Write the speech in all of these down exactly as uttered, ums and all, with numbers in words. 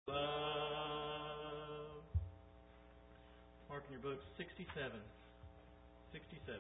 Love. Mark in your book, sixty-seven. sixty-seven.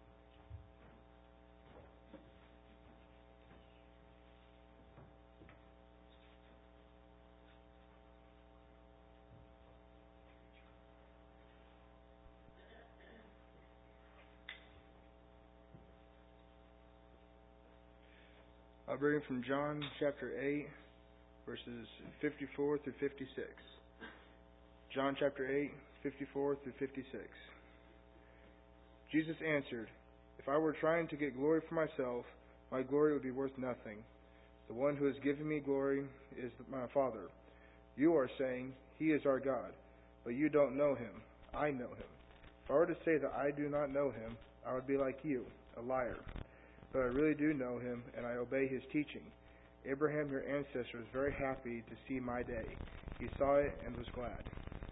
I'll bring from John chapter eight, verses fifty-four through fifty-six. John chapter eight, fifty-four through fifty-six. Jesus answered, "If I were trying to get glory for myself, my glory would be worth nothing. The one who has given me glory is my Father. You are saying, 'He is our God,' but you don't know Him. I know Him. If I were to say that I do not know Him, I would be like you, a liar. But I really do know Him, and I obey His teaching. Abraham, your ancestor, was very happy to see my day. He saw it and was glad."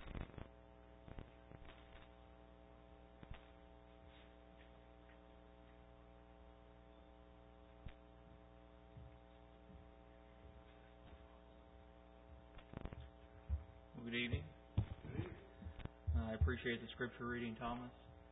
Good evening. I appreciate the scripture reading, Thomas.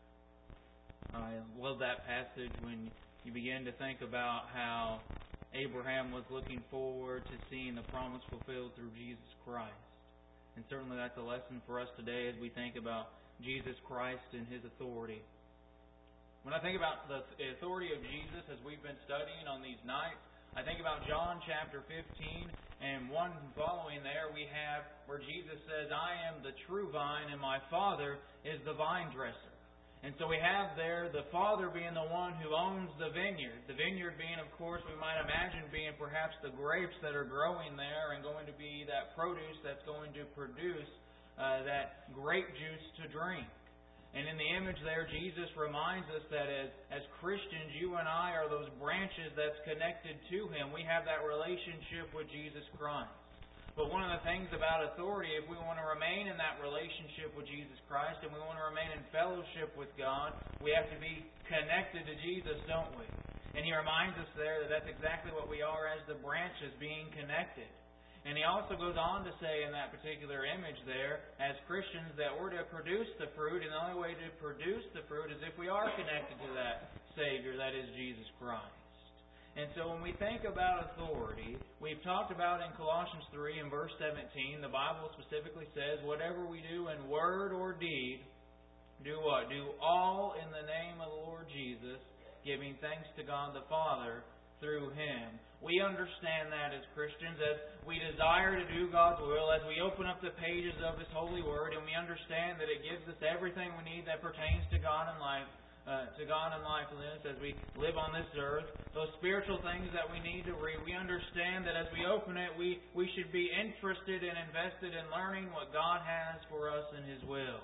I love that passage when you begin to think about how Abraham was looking forward to seeing the promise fulfilled through Jesus Christ. And certainly that's a lesson for us today as we think about Jesus Christ and His authority. When I think about the authority of Jesus as we've been studying on these nights, I think about John chapter fifteen, and one following there we have where Jesus says, "I am the true vine, and my Father is the vine dresser." And so we have there the Father being the one who owns the vineyard. The vineyard being, of course, we might imagine being perhaps the grapes that are growing there and going to be that produce that's going to produce uh, that grape juice to drink. And in the image there, Jesus reminds us that as, as Christians, you and I are those branches that's connected to Him. We have that relationship with Jesus Christ. But one of the things about authority, if we want to remain in that relationship with Jesus Christ and we want to remain in fellowship with God, we have to be connected to Jesus, don't we? And He reminds us there that that's exactly what we are as the branches, being connected. And He also goes on to say in that particular image there, as Christians, that we're to produce the fruit, and the only way to produce the fruit is if we are connected to that Savior, that is Jesus Christ. And so when we think about authority, we've talked about in Colossians three and verse seventeen, the Bible specifically says, whatever we do in word or deed, do what? Do all in the name of the Lord Jesus, giving thanks to God the Father through Him. We understand that as Christians, as we desire to do God's will, as we open up the pages of His holy word, and we understand that it gives us everything we need that pertains to God and life, Uh, to God and lifelessness as we live on this earth, those spiritual things that we need to read, we understand that as we open it, we, we should be interested and invested in learning what God has for us in His will.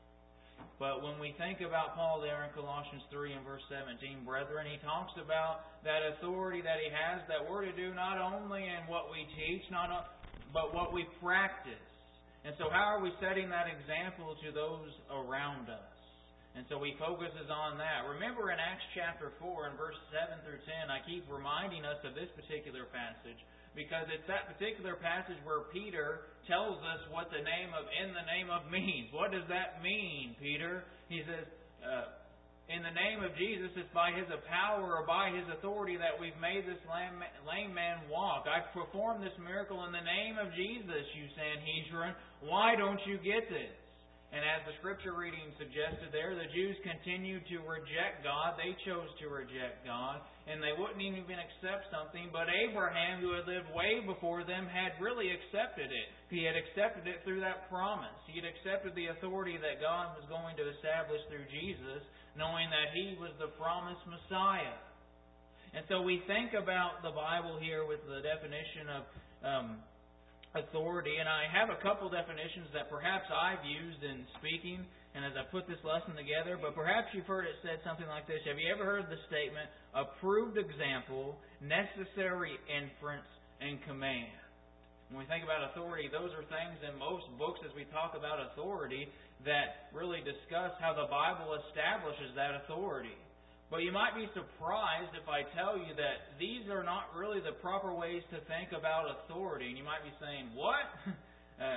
But when we think about Paul there in Colossians three and verse seventeen, brethren, he talks about that authority that he has that we're to do not only in what we teach, not but what we practice. And so how are we setting that example to those around us? And so he focuses on that. Remember in Acts chapter four and verse seven through ten, I keep reminding us of this particular passage because it's that particular passage where Peter tells us what the name of in the name of means. What does that mean, Peter? He says, uh, in the name of Jesus, it's by His power or by His authority that we've made this lame, lame man walk. I've performed this miracle in the name of Jesus, you Sanhedrin. Why don't you get this? And as the scripture reading suggested there, the Jews continued to reject God. They chose to reject God. And they wouldn't even accept something. But Abraham, who had lived way before them, had really accepted it. He had accepted it through that promise. He had accepted the authority that God was going to establish through Jesus, knowing that He was the promised Messiah. And so we think about the Bible here with the definition of Um, authority, and I have a couple definitions that perhaps I've used in speaking and as I put this lesson together, but perhaps you've heard it said something like this. Have you ever heard the statement, approved example, necessary inference, and command? When we think about authority, those are things in most books as we talk about authority that really discuss how the Bible establishes that authority. But you might be surprised if I tell you that these are not really the proper ways to think about authority. And you might be saying, what? Uh,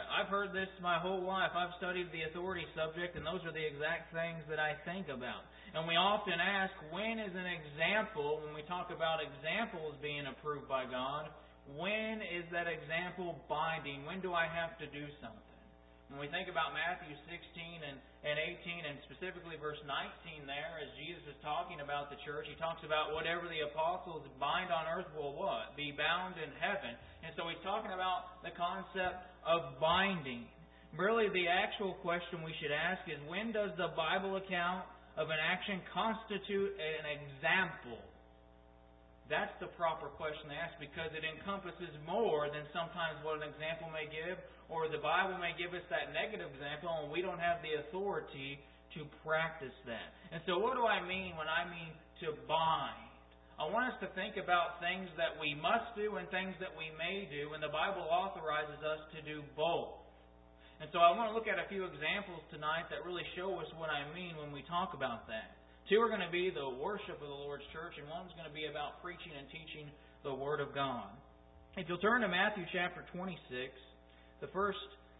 heard this my whole life. I've studied the authority subject, and those are the exact things that I think about. And we often ask, when is an example, when we talk about examples being approved by God, when is that example binding? When do I have to do something? When we think about Matthew sixteen and, and eighteen, and specifically verse nineteen there, as Jesus is talking about the church, He talks about whatever the apostles bind on earth will what? Be bound in heaven. And so He's talking about the concept of binding. Really, the actual question we should ask is, when does the Bible account of an action constitute an example? That's the proper question to ask, because it encompasses more than sometimes what an example may give, or the Bible may give us that negative example and we don't have the authority to practice that. And so what do I mean when I mean to bind? I want us to think about things that we must do and things that we may do, and the Bible authorizes us to do both. And so I want to look at a few examples tonight that really show us what I mean when we talk about that. Two are going to be the worship of the Lord's church, and one's going to be about preaching and teaching the Word of God. If you'll turn to Matthew chapter twenty-six, the first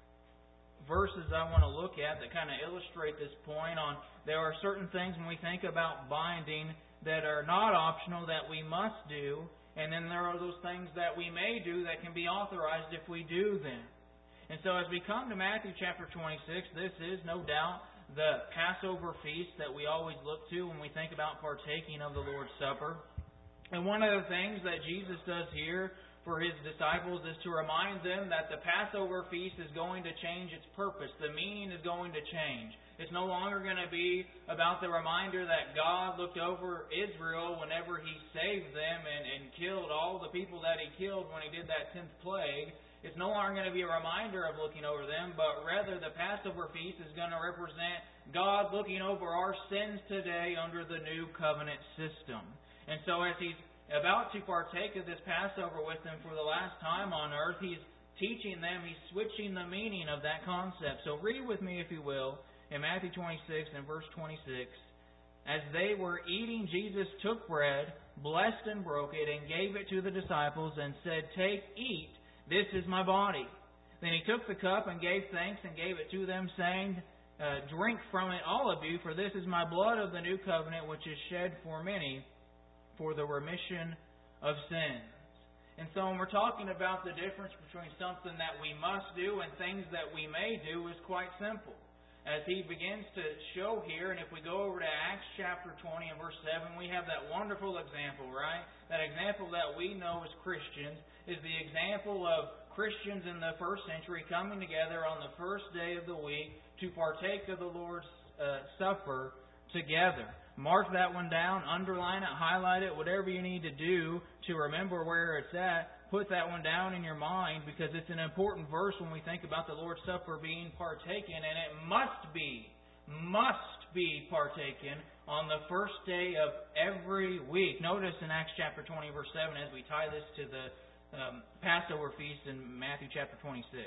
verses I want to look at that kind of illustrate this point on there are certain things when we think about binding that are not optional that we must do, and then there are those things that we may do that can be authorized if we do them. And so as we come to Matthew chapter twenty-six, this is no doubt the Passover feast that we always look to when we think about partaking of the Lord's Supper. And one of the things that Jesus does here for His disciples is to remind them that the Passover feast is going to change its purpose. The meaning is going to change. It's no longer going to be about the reminder that God looked over Israel whenever He saved them and, and killed all the people that He killed when He did that tenth plague. It's no longer going to be a reminder of looking over them, but rather the Passover feast is going to represent God looking over our sins today under the new covenant system. And so as He's about to partake of this Passover with them for the last time on earth, He's teaching them, He's switching the meaning of that concept. So read with me, if you will, in Matthew twenty-six and verse twenty-six. As they were eating, Jesus took bread, blessed and broke it, and gave it to the disciples and said, "Take, eat. This is my body." Then He took the cup and gave thanks and gave it to them, saying, uh, "Drink from it, all of you, for this is my blood of the new covenant, which is shed for many for the remission of sins." And so when we're talking about the difference between something that we must do and things that we may do is quite simple. As He begins to show here, and if we go over to Acts chapter twenty and verse seven, we have that wonderful example, right? That example that we know as Christians is the example of Christians in the first century coming together on the first day of the week to partake of the Lord's uh, Supper together. Mark that one down, underline it, highlight it, whatever you need to do to remember where it's at. Put that one down in your mind, because it's an important verse when we think about the Lord's Supper being partaken, and it must be, must be partaken on the first day of every week. Notice in Acts chapter twenty, verse seven, as we tie this to the um, Passover feast in Matthew chapter twenty-six.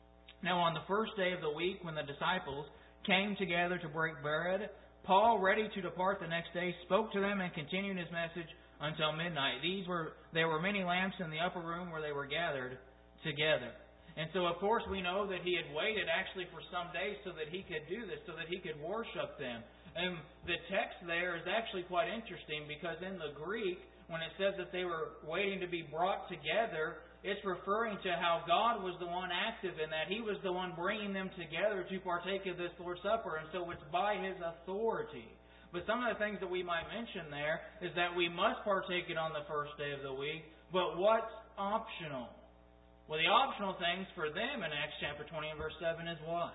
Now on the first day of the week, when the disciples came together to break bread, Paul, ready to depart the next day, spoke to them and continued his message until midnight. These were there were many lamps in the upper room where they were gathered together. And so, of course, we know that he had waited actually for some days so that he could do this, so that he could worship them. And the text there is actually quite interesting, because in the Greek, when it says that they were waiting to be brought together, it's referring to how God was the one active in that. He was the one bringing them together to partake of this Lord's Supper. And so it's by His authority. But some of the things that we might mention there is that we must partake it on the first day of the week. But what's optional? Well, the optional things for them in Acts chapter twenty and verse seven is what?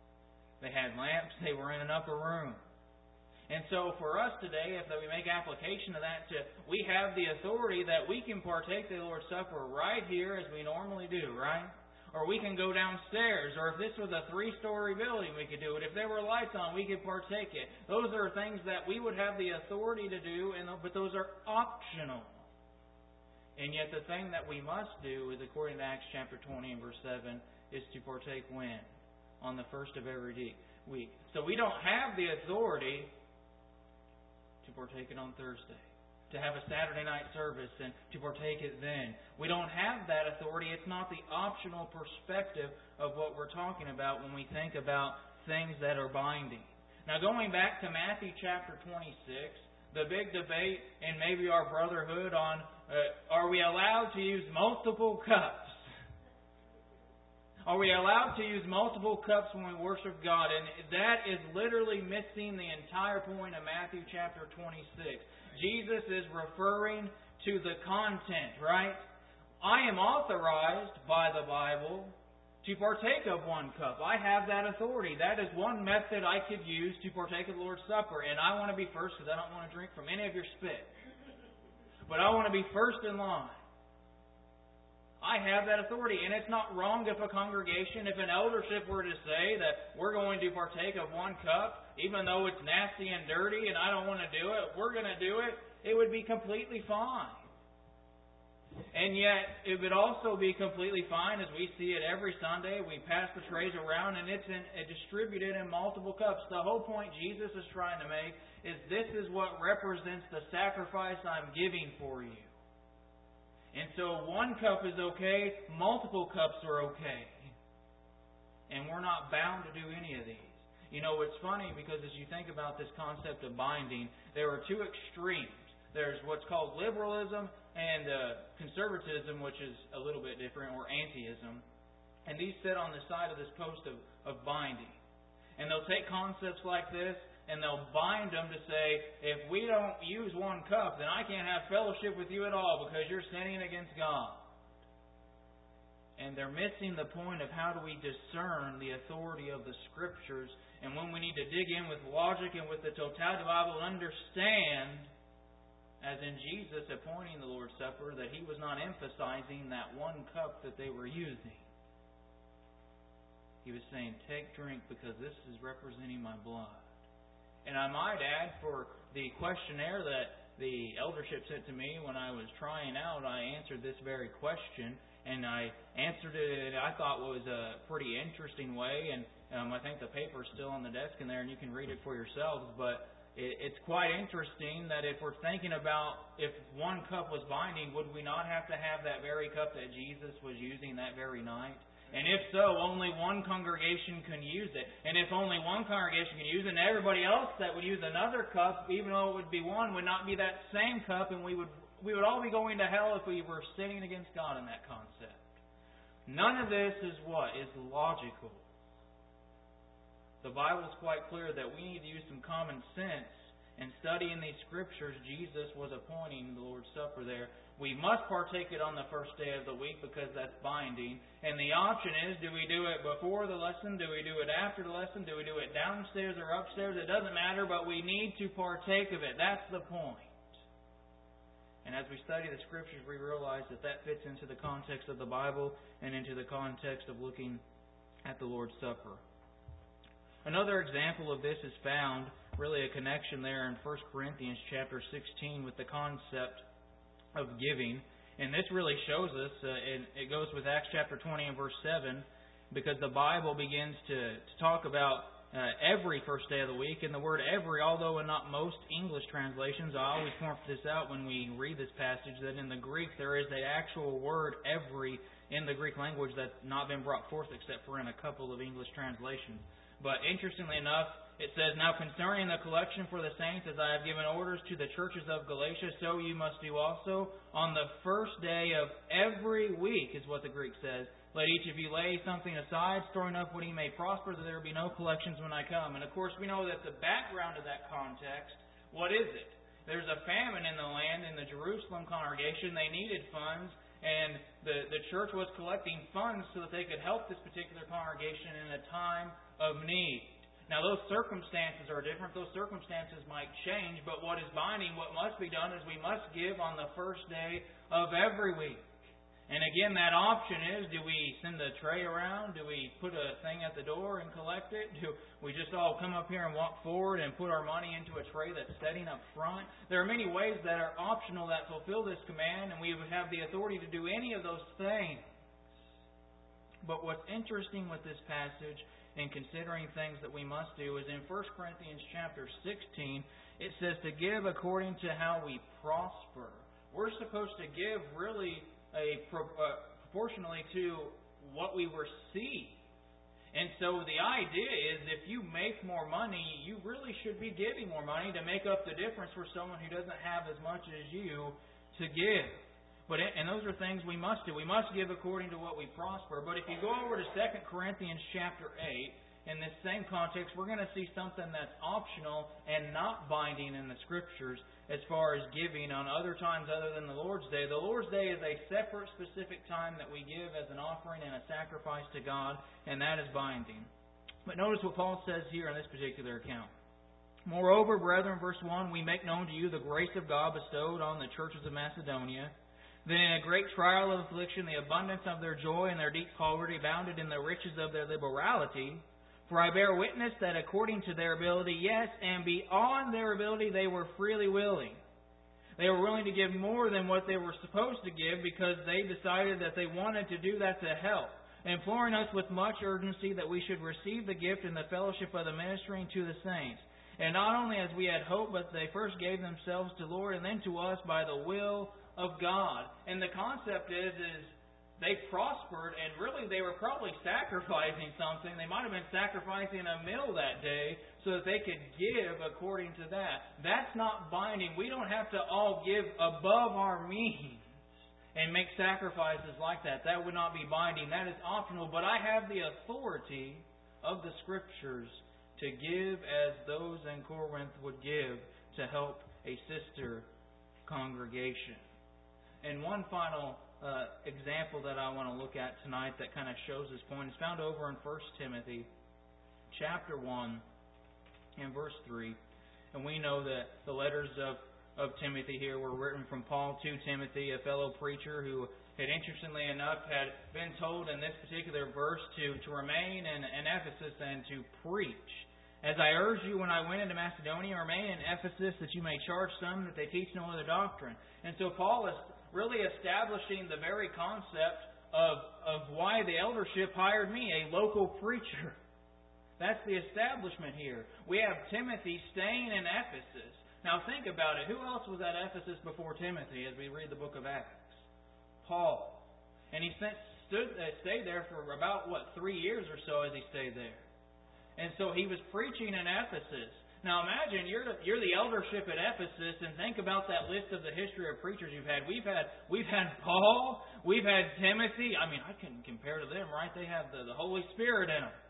They had lamps. They were in an upper room. And so for us today, if we make application of that, to we have the authority that we can partake the Lord's Supper right here as we normally do, right? Or we can go downstairs. Or if this was a three-story building, we could do it. If there were lights on, we could partake it. Those are things that we would have the authority to do, and but those are optional. And yet the thing that we must do is, according to Acts chapter twenty and verse seven, is to partake when? On the first of every week. So we don't have the authority to partake it on Thursday, to have a Saturday night service and to partake it then. We don't have that authority. It's not the optional perspective of what we're talking about when we think about things that are binding. Now, going back to Matthew chapter twenty-six, the big debate in maybe our brotherhood on uh, are we allowed to use multiple cups? Are we allowed to use multiple cups when we worship God? And that is literally missing the entire point of Matthew chapter twenty-six. Jesus is referring to the content, right? I am authorized by the Bible to partake of one cup. I have that authority. That is one method I could use to partake of the Lord's Supper. And I want to be first because I don't want to drink from any of your spit. But I want to be first in line. I have that authority. And it's not wrong if a congregation, if an eldership were to say that we're going to partake of one cup, even though it's nasty and dirty and I don't want to do it, we're going to do it, it would be completely fine. And yet, it would also be completely fine as we see it every Sunday. We pass the trays around and it's in, uh, distributed in multiple cups. The whole point Jesus is trying to make is this is what represents the sacrifice I'm giving for you. And so one cup is okay, multiple cups are okay. And we're not bound to do any of these. You know, it's funny because as you think about this concept of binding, there are two extremes. There's what's called liberalism and uh, conservatism, which is a little bit different, or antiism. And these sit on the side of this post of, of binding. And they'll take concepts like this and they'll bind them to say, if we don't use one cup, then I can't have fellowship with you at all because you're sinning against God. And they're missing the point of how do we discern the authority of the Scriptures, and when we need to dig in with logic and with the totality of the Bible, understand, as in Jesus appointing the Lord's Supper, that He was not emphasizing that one cup that they were using. He was saying, take, drink, because this is representing my blood. And I might add, for the questionnaire that the eldership sent to me when I was trying out, I answered this very question, and I answered it, I thought was a pretty interesting way, and um, I think the paper's still on the desk in there, and you can read it for yourselves, but it, it's quite interesting that if we're thinking about if one cup was binding, would we not have to have that very cup that Jesus was using that very night? And if so, only one congregation can use it. And if only one congregation can use it, and everybody else that would use another cup, even though it would be one, would not be that same cup, and we would we would all be going to hell if we were sinning against God in that concept. None of this is what? Is logical. The Bible is quite clear that we need to use some common sense. And studying these Scriptures, Jesus was appointing the Lord's Supper there. We must partake it on the first day of the week because that's binding. And the option is, do we do it before the lesson? Do we do it after the lesson? Do we do it downstairs or upstairs? It doesn't matter, but we need to partake of it. That's the point. And as we study the Scriptures, we realize that that fits into the context of the Bible and into the context of looking at the Lord's Supper. Another example of this is found, really a connection there in First Corinthians chapter sixteen with the concept of giving. And this really shows us, uh, and it goes with Acts chapter twenty and verse seven, because the Bible begins to, to talk about uh, every first day of the week. And the word every, although in not most English translations, I always point this out when we read this passage, that in the Greek there is an actual word every in the Greek language that's not been brought forth except for in a couple of English translations. But interestingly enough, it says, now concerning the collection for the saints, as I have given orders to the churches of Galatia, so you must do also on the first day of every week, is what the Greek says. Let each of you lay something aside, storing up what he may prosper, that there be no collections when I come. And of course, we know that the background of that context, what is it? There's a famine in the land, in the Jerusalem congregation. They needed funds, and the, the church was collecting funds so that they could help this particular congregation in a time of need. Now, those circumstances are different. Those circumstances might change, but what is binding, what must be done, is we must give on the first day of every week. And again, that option is, do we send a tray around? Do we put a thing at the door and collect it? Do we just all come up here and walk forward and put our money into a tray that's setting up front? There are many ways that are optional that fulfill this command, and we would have the authority to do any of those things. But what's interesting with this passage and considering things that we must do is in First Corinthians chapter sixteen, it says to give according to how we prosper. We're supposed to give really a pro, uh, proportionally to what we receive. And so the idea is if you make more money, you really should be giving more money to make up the difference for someone who doesn't have as much as you to give. But it, and those are things we must do. We must give according to what we prosper. But if you go over to Second Corinthians chapter eight, in this same context, we're going to see something that's optional and not binding in the Scriptures as far as giving on other times other than the Lord's Day. The Lord's Day is a separate, specific time that we give as an offering and a sacrifice to God, and that is binding. But notice what Paul says here in this particular account. Moreover, brethren, verse one, we make known to you the grace of God bestowed on the churches of Macedonia. Then in a great trial of affliction, the abundance of their joy and their deep poverty abounded in the riches of their liberality. For I bear witness that according to their ability, yes, and beyond their ability, they were freely willing. They were willing to give more than what they were supposed to give because they decided that they wanted to do that to help, imploring us with much urgency that we should receive the gift and the fellowship of the ministering to the saints. And not only as we had hoped, but they first gave themselves to the Lord and then to us by the will of God. And the concept is, is they prospered, and really they were probably sacrificing something. They might have been sacrificing a meal that day so that they could give according to that. That's not binding. We don't have to all give above our means and make sacrifices like that. That would not be binding. That is optional. But I have the authority of the Scriptures to give as those in Corinth would give to help a sister congregation. And one final Uh, example that I want to look at tonight that kind of shows this point is found over in First Timothy chapter one and verse three. And we know that the letters of, of Timothy here were written from Paul to Timothy, a fellow preacher who had, interestingly enough, had been told in this particular verse to, to remain in, in Ephesus and to preach. As I urged you when I went into Macedonia, remain in Ephesus that you may charge some that they teach no other doctrine. And so Paul is really establishing the very concept of, of why the eldership hired me, a local preacher. That's the establishment here. We have Timothy staying in Ephesus. Now think about it. Who else was at Ephesus before Timothy as we read the book of Acts? Paul. And he sent, stood, uh, stayed there for about, what, three years or so as he stayed there. And so he was preaching in Ephesus. Now imagine you're the, you're the eldership at Ephesus, and think about that list of the history of preachers you've had. We've had we've had Paul, we've had Timothy. I mean, I can compare to them, right? They have the, the Holy Spirit in them.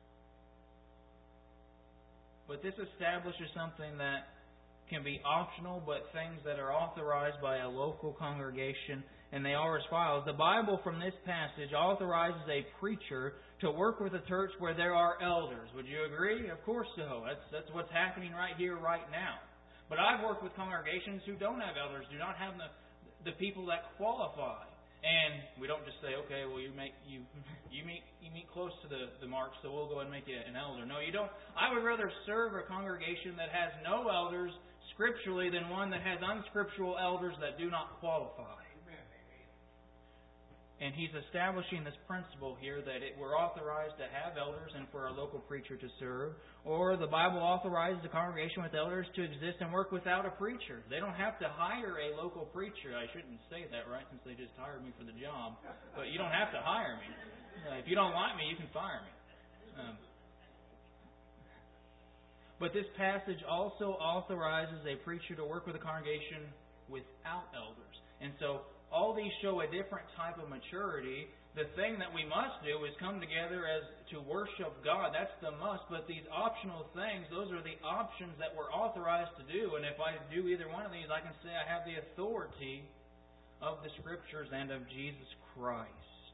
But this establishes something that can be optional, but things that are authorized by a local congregation, and they are as follows. The Bible from this passage authorizes a preacher to work with a church where there are elders. Would you agree? Of course so. That's that's what's happening right here, right now. But I've worked with congregations who don't have elders, do not have the the people that qualify. And we don't just say, okay, well you make you you meet you meet close to the, the mark, so we'll go ahead and make you an elder. No, you don't. I would rather serve a congregation that has no elders scripturally than one that has unscriptural elders that do not qualify. And he's establishing this principle here that it, we're authorized to have elders and for a local preacher to serve. Or the Bible authorizes a congregation with elders to exist and work without a preacher. They don't have to hire a local preacher. I shouldn't say that, right, since they just hired me for the job. But you don't have to hire me. Uh, if you don't like me, you can fire me. Um, but this passage also authorizes a preacher to work with a congregation without elders. And so all these show a different type of maturity. The thing that we must do is come together as to worship God. That's the must. But these optional things, those are the options that we're authorized to do. And if I do either one of these, I can say I have the authority of the Scriptures and of Jesus Christ.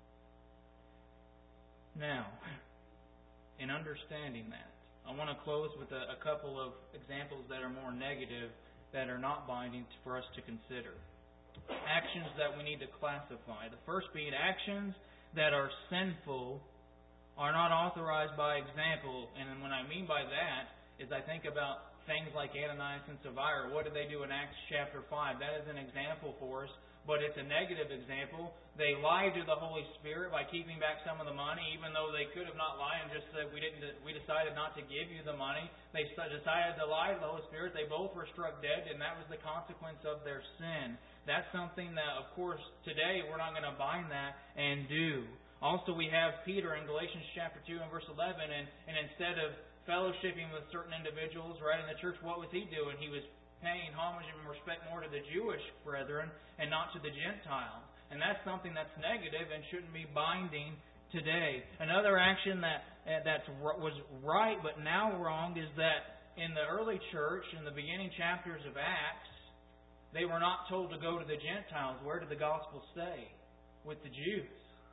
Now, in understanding that, I want to close with a, a couple of examples that are more negative, that are not binding for us to consider. Actions that we need to classify. The first being actions that are sinful are not authorized by example. And when I mean by that is I think about things like Ananias and Sapphira. What did they do in Acts chapter five? That is an example for us, but it's a negative example. They lied to the Holy Spirit by keeping back some of the money, even though they could have not lied and just said, we didn't. We decided not to give you the money. They decided to lie to the Holy Spirit. They both were struck dead, and that was the consequence of their sin. That's something that, of course, today we're not going to bind that and do. Also, we have Peter in Galatians chapter two and verse eleven, and, and instead of fellowshipping with certain individuals right in the church, what was he doing? He was paying homage and respect more to the Jewish brethren and not to the Gentiles. And that's something that's negative and shouldn't be binding today. Another action that that's was right but now wrong is that in the early church, in the beginning chapters of Acts, they were not told to go to the Gentiles. Where did the gospel say? With the Jews.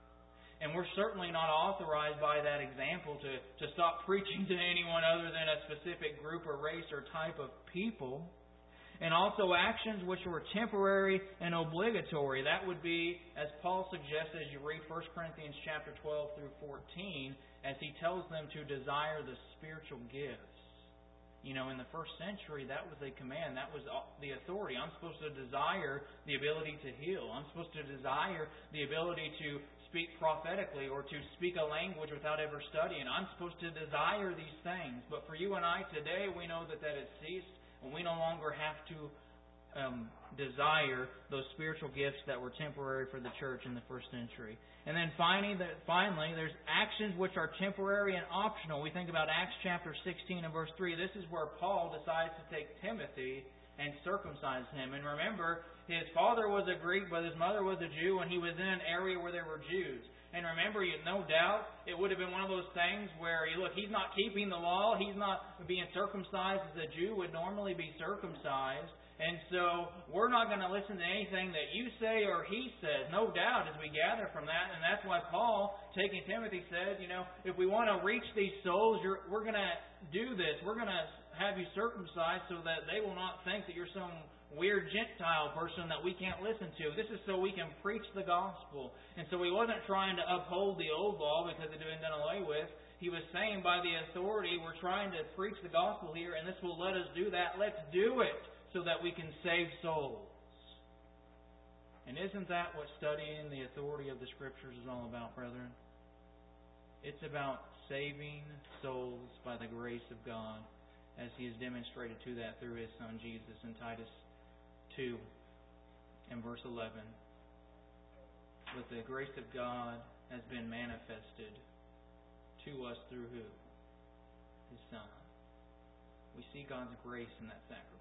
And we're certainly not authorized by that example to, to stop preaching to anyone other than a specific group or race or type of people. And also actions which were temporary and obligatory. That would be, as Paul suggests as you read First Corinthians chapter twelve through fourteen, as he tells them to desire the spiritual gifts. You know, in the first century, that was a command. That was the authority. I'm supposed to desire the ability to heal. I'm supposed to desire the ability to speak prophetically or to speak a language without ever studying. I'm supposed to desire these things. But for you and I today, we know that that has ceased, and we no longer have to um, desire those spiritual gifts that were temporary for the church in the first century. And then finally, finally, there's actions which are temporary and optional. We think about Acts chapter sixteen and verse three. This is where Paul decides to take Timothy and circumcise him. And remember, his father was a Greek, but his mother was a Jew, and he was in an area where there were Jews. And remember, no doubt, it would have been one of those things where, look, he's not keeping the law. He's not being circumcised as a Jew would normally be circumcised. And so we're not going to listen to anything that you say or he says, no doubt, as we gather from that. And that's why Paul, taking Timothy, said, you know, if we want to reach these souls, you're, we're going to do this. We're going to have you circumcised so that they will not think that you're some weird Gentile person that we can't listen to. This is so we can preach the gospel. And so he wasn't trying to uphold the old law because it had been done away with. He was saying by the authority, we're trying to preach the gospel here, and this will let us do that. Let's do it so that we can save souls. And isn't that what studying the authority of the Scriptures is all about, brethren? It's about saving souls by the grace of God, as He has demonstrated to that through His Son Jesus in Titus two and verse eleven. But the grace of God has been manifested to us through who? His Son. We see God's grace in that sacrifice.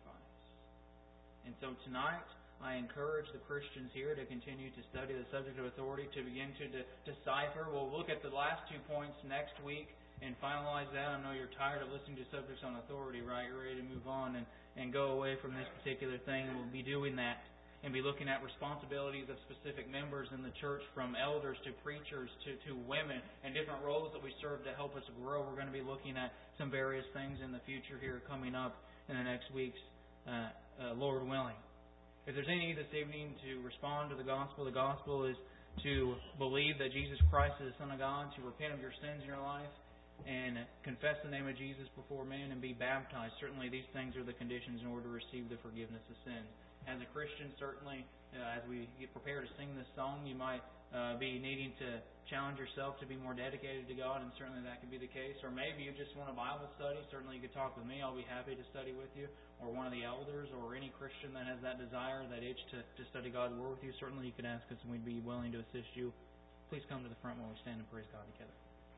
And so tonight, I encourage the Christians here to continue to study the subject of authority, to begin to de- decipher. We'll look at the last two points next week and finalize that. I know you're tired of listening to subjects on authority, right? You're ready to move on and, and go away from this particular thing. And we'll be doing that and be looking at responsibilities of specific members in the church, from elders to preachers to, to women, and different roles that we serve to help us grow. We're going to be looking at some various things in the future here coming up in the next weeks, uh, uh, Lord willing. If there's any need this evening to respond to the gospel, the gospel is to believe that Jesus Christ is the Son of God, to repent of your sins in your life, and confess the name of Jesus before men and be baptized. Certainly these things are the conditions in order to receive the forgiveness of sins. As a Christian, certainly, uh, as we get prepared to sing this song, you might uh, be needing to challenge yourself to be more dedicated to God, and certainly that could be the case. Or maybe you just want a Bible study. Certainly you could talk with me. I'll be happy to study with you, or one of the elders, or any Christian that has that desire, that itch to, to study God's Word with you. Certainly you could ask us, and we'd be willing to assist you. Please come to the front while we stand and praise God together.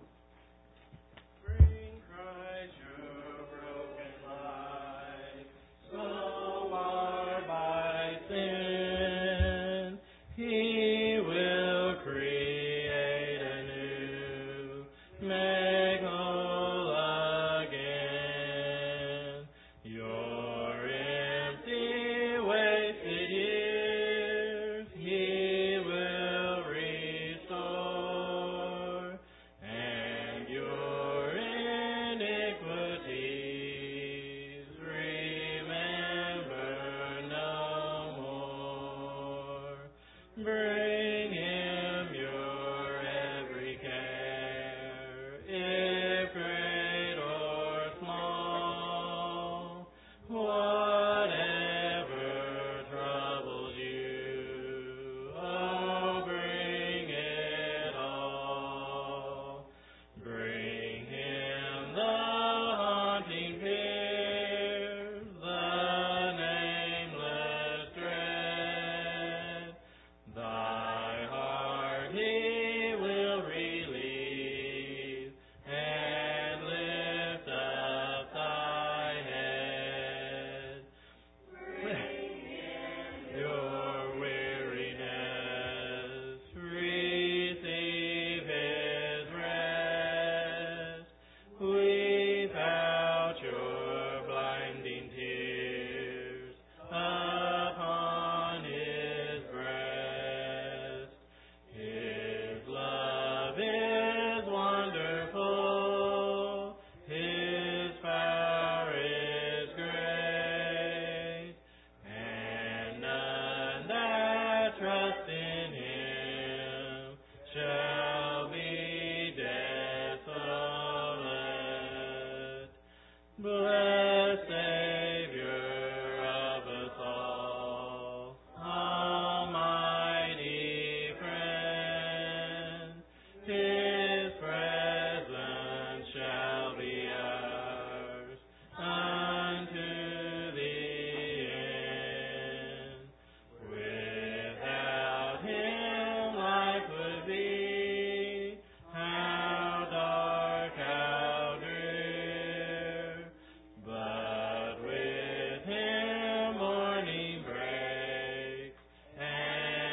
Bring Christ your broken life, so marred by sin, He will create anew, make all